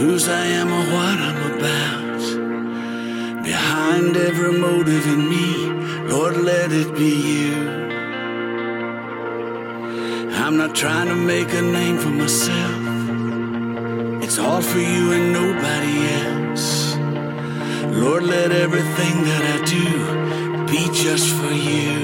whose I am or what I'm about. Behind every motive in me, Lord, let it be you. I'm not trying to make a name for myself. It's all for you and nobody else. Lord, let everything that I do be just for you.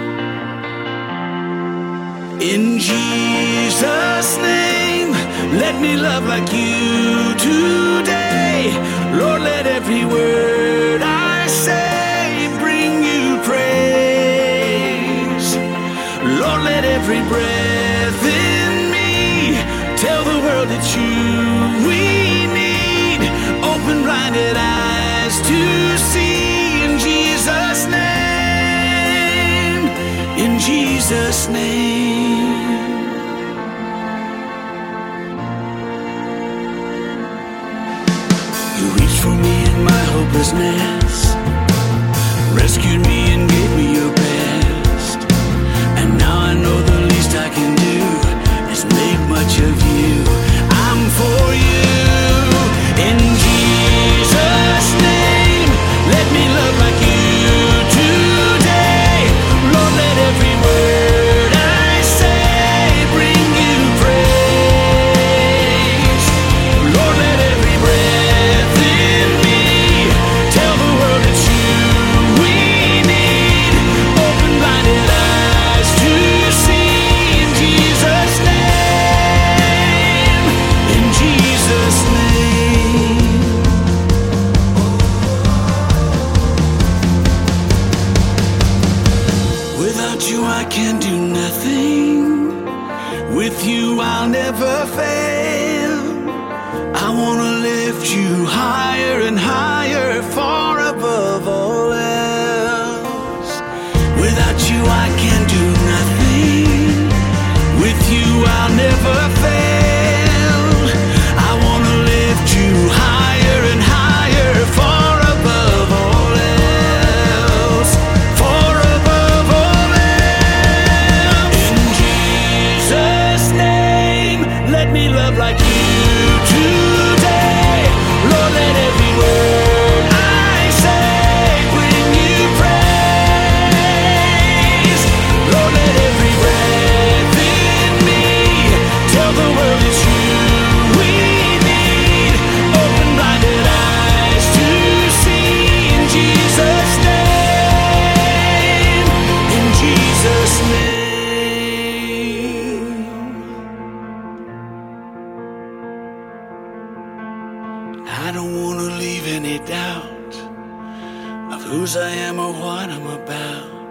In Jesus' name, let me love like you today. Lord, let every word I say bring you praise. Lord, let every breath in me tell the world that we need. Open blinded eyes to see. In Jesus' name, in Jesus' name. You reached for me in my hopelessness, rescued me and gave me your best. And now I know the least I can do is make much of you. I'm for you. In Jesus' name, let me love like you today. Lord, let every word I say bring you praise. Lord, let every breath in me tell the world it's you we need. Open blinded eyes to see. In Jesus' name, in Jesus' name. Without you I can do nothing. With you I'll never fail. I wanna lift you higher and higher, far above all else. Without you I can do nothing. With you I'll never fail. I wanna lift you higher and higher, far above all else, far above all else. In Jesus' name, let me love like you today. Lord, let every word I say bring you praise. Lord, let every breath in me tell the world it's you we need. Open blinded eyes to see. In Jesus' name, in Jesus' name. I don't want to leave any doubt of whose I am or what I'm about.